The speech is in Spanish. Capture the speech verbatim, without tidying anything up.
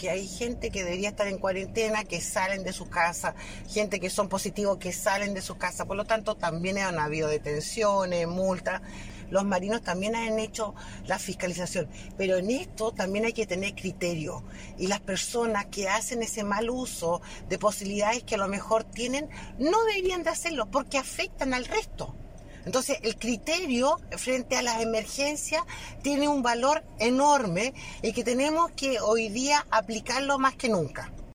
Que hay gente que debería estar en cuarentena, que salen de su casa, gente que son positivos, que salen de su casa. Por lo tanto, también han habido detenciones, multas. Los marinos también han hecho la fiscalización. Pero en esto también hay que tener criterio. Y las personas que hacen ese mal uso de posibilidades que a lo mejor tienen, no deberían de hacerlo porque afectan al resto. Entonces, el criterio frente a las emergencias tiene un valor enorme y que tenemos que hoy día aplicarlo más que nunca.